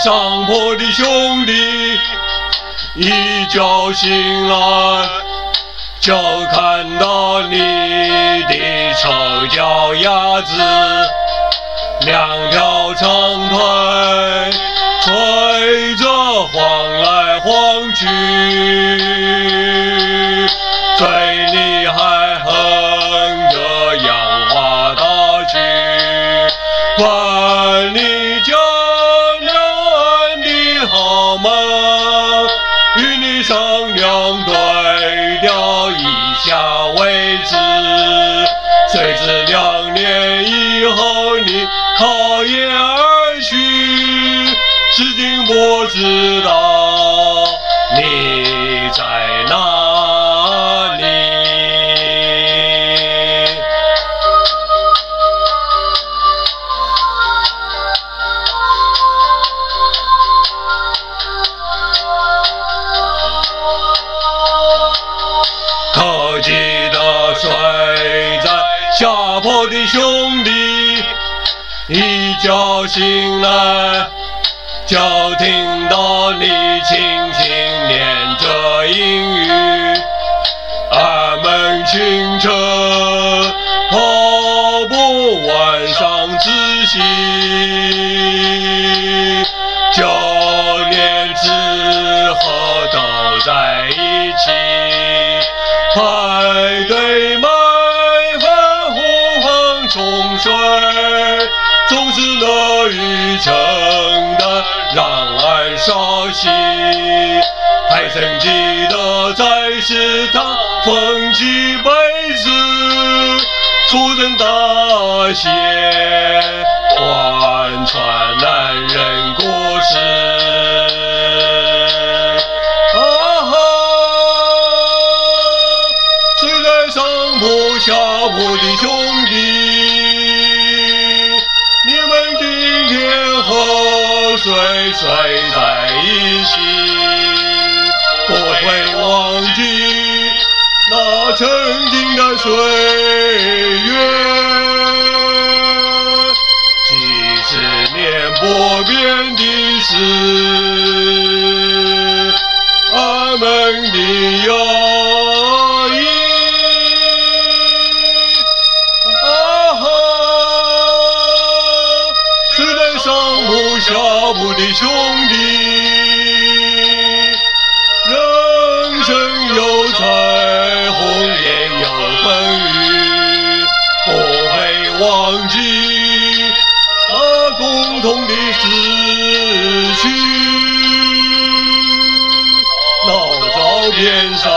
上坡的兄弟，一觉醒来就看到你的臭脚丫子，两条长腿吹着晃来晃去，嘴里还哼着杨花大曲，问你家娘安的好吗？与你商量对调一下位置，谁知2年以后你考研而去，至今不知道你在哪里。可记得睡在下坡的兄弟，一觉醒来就听到你轻轻念着英语，俺们清晨跑步晚上自习，就连吃喝都在一起，排队买饭呼房冲水，总是乐于承担让俺烧息，还曾记得在食堂分起杯子，粗声大写贯穿男人故事。睡在上铺下铺的兄弟，你们今天和谁睡在一起？不会忘记那曾经的岁月，几十年不变的事，俺们的友谊。下铺的兄弟，人生有彩虹也有风雨，不会忘记那共同的死去。老照片上